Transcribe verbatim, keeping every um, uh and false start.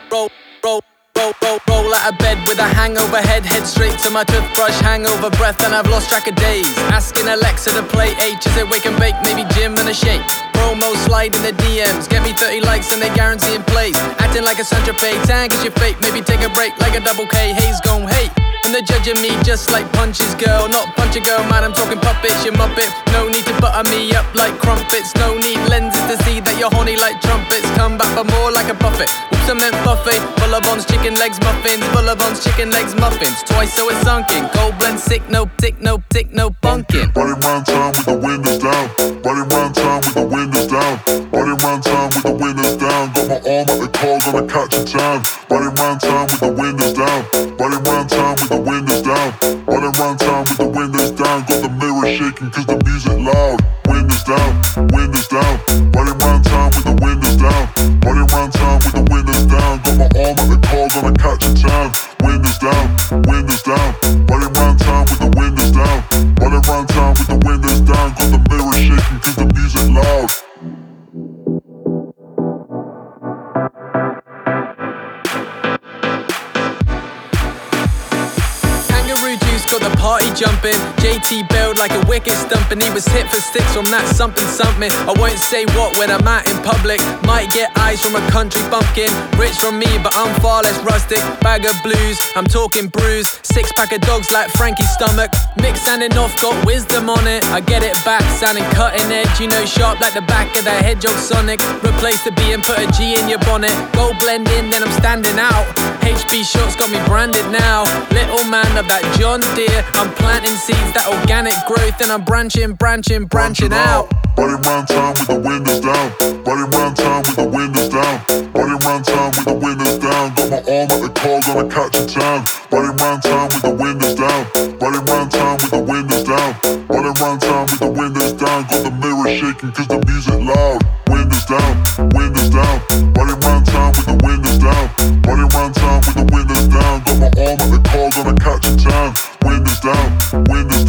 roll, roll, roll, roll, roll out of bed with a hangover head, head straight to my toothbrush, hangover breath, and I've lost track of days. Asking Alexa to play H, is it wake and bake, maybe gym and a shake. Promo slide in the D Ms, get me thirty likes and they guarantee in place. Acting like a Sandra Pay, tag is your fate, maybe take a break like a double K. Hayes gone, hey. And they're judging me just like punches, girl. Not punch a girl, man, I'm talking puppets, you muppet. No need to butter me up like crumpets. No need lenses to see that you're horny like trumpets. Come back for more like a buffet. Oops, I meant buffet. Bullabons, chicken legs, muffins. Bullabons, chicken legs, muffins. Twice so it's sunken. Gold blend, sick, no tick, no tick, no bunkin'. Running round town with the windows down. Running round town with the windows down. Running round town with the windows down. Got my arm at the car, gonna catch a tan. Running round town with the windows down. Running round town with the windows down. Running round town with the windows down. Got the mirror shaking cause the music loud. Windows down, windows down. Running round town with the windows down. Running round town with the windows down. Got my arm at the car, gonna catch a tan. Windows down, windows down. Running round town with the windows down. Running round town with the windows down. Got the mirror shaking cause the music loud. Got the party jumping, J T bailed like a wicked stump, and he was hit for sticks from that something something. I won't say what when I'm out in public. Might get eyes from a country bumpkin. Rich from me, but I'm far less rustic. Bag of blues, I'm talking brews. Six pack of dogs like Frankie's stomach. Mix sounding off, got wisdom on it. I get it back, sounding cutting edge. You know, sharp like the back of the hedgehog Sonic. Replace the B and put a G in your bonnet. Gold blend in, then I'm standing out. H B shots got me branded now. Little man of that John Deere. I'm planting seeds, that organic growth, and I'm branching, branching, branching out. Running round town with the windows down. Running round town with the windows down. Running round town with the windows down. Got my arm at the car, gonna catch a tan. Running round town with the windows down. Running round town with the windows down. Running round town with the windows down. Got the mirror shaking cause the music loud. Windows down, windows down. Running round town with the windows down. Running round town with the windows down. Got my arm at the car, gonna catch a tan. Windows down, windows down.